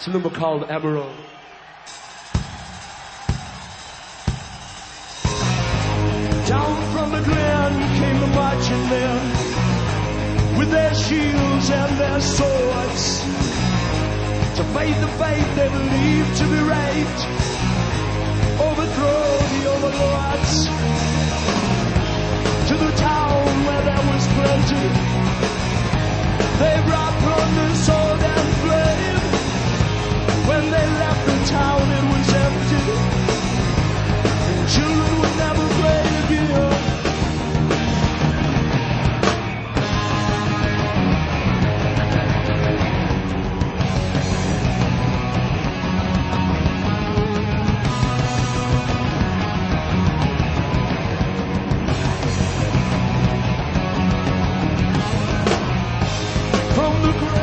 It's a number called Emerald. Down from the glen came the marching men with their shields and their swords to fight the fight they believed to be right, overthrow the overlords. To the town where there was plenty, they brought plunder, sword and flame. When they left the town it was empty, and children would never play again. From the